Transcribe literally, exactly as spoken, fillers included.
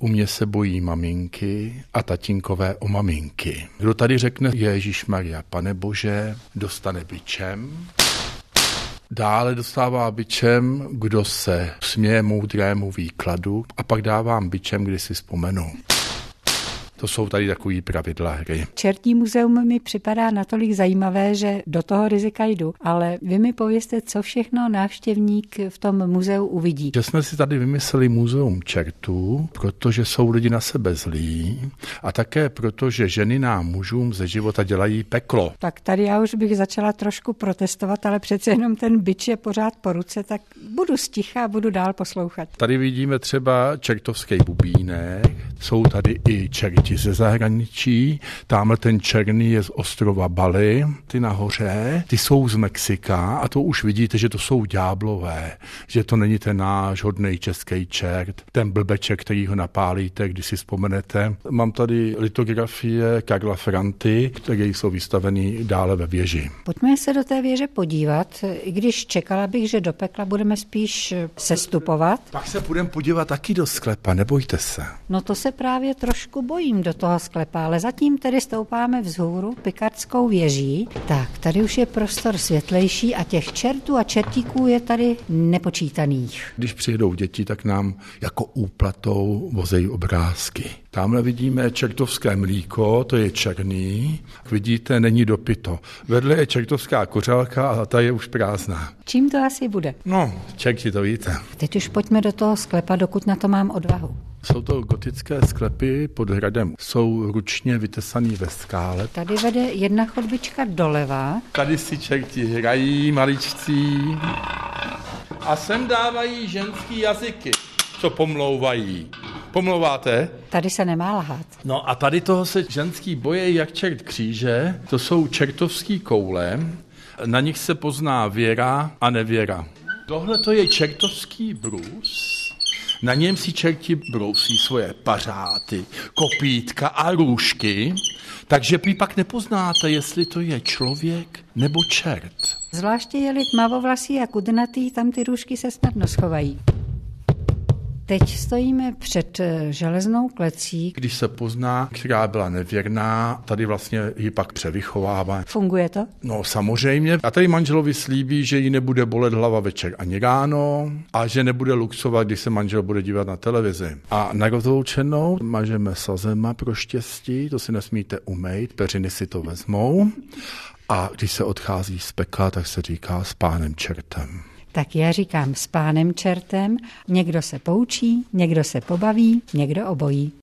U mě se bojí maminky a tatínkové o maminky. Kdo tady řekne Ježišmarja, Pane Bože, dostane bičem. Dále dostává bičem, kdo se směje moudrému výkladu, a pak dávám bičem, když si vzpomenu. To jsou tady takový pravidla hry. Čertí muzeum mi připadá natolik zajímavé, že do toho rizika jdu, ale vy mi povězte, co všechno návštěvník v tom muzeu uvidí. Že jsme si tady vymysleli muzeum čertů, protože jsou lidi na sebe zlí a také proto, že ženy nám mužům ze života dělají peklo. Tak tady já už bych začala trošku protestovat, ale přece jenom ten bič je pořád po ruce, tak budu sticha a budu dál poslouchat. Tady vidíme třeba čertovský bubínek, jsou tady i čerti ze zahraničí, tamhle ten černý je z ostrova Bali, ty nahoře, ty jsou z Mexika a to už vidíte, že to jsou ďáblové, že to není ten náš hodnej český čert, ten blbeček, který ho napálíte, když si vzpomenete. Mám tady litografie Karla Franty, které jsou vystavený dále ve věži. Pojďme se do té věže podívat, i když čekala bych, že do pekla budeme spíš sestupovat. Pak se budeme podívat taky do sklepa, nebojte se. No to se právě trošku bojím do toho sklepa, ale zatím tedy stoupáme vzhůru Pikardskou věží. Tak, tady už je prostor světlejší a těch čertů a čertíků je tady nepočítaných. Když přijedou děti, tak nám jako úplatou vozejí obrázky. Tamhle vidíme čertovské mlíko, to je černý. Vidíte, není dopito. Vedle je čertovská kořálka a ta je už prázdná. Čím to asi bude? No, čerti to víte. Teď už pojďme do toho sklepa, dokud na to mám odvahu. Jsou to gotické sklepy pod hradem. Jsou ručně vytesaný ve skále. Tady vede jedna chodbička doleva. Tady si čerti hrají, maličcí. A sem dávají ženský jazyky, co pomlouvají. Pomlouváte? Tady se nemá lhát. No a tady toho se ženský boje jak čert kříže. To jsou čertovský koule. Na nich se pozná věra a nevěra. Tohle to je čertovský brus. Na něm si čerti brousí svoje pařáty, kopítka a růžky, takže vy pak nepoznáte, jestli to je člověk nebo čert. Zvláště je-li tmavovlasý a kudnatý, tam ty růžky se snadno schovají. Teď stojíme před železnou klecí. Když se pozná, která byla nevěrná, tady vlastně ji pak převychovává. Funguje to? No samozřejmě. A tady manželovi slíbí, že jí nebude bolet hlava večer ani ráno a že nebude luxovat, když se manžel bude dívat na televizi. A na rozloučenou mažeme sazema pro štěstí, to si nesmíte umýt, peřiny si to vezmou. A když se odchází z pekla, tak se říká s pánem čertem. Tak já říkám s pánem čertem, někdo se poučí, někdo se pobaví, někdo obojí.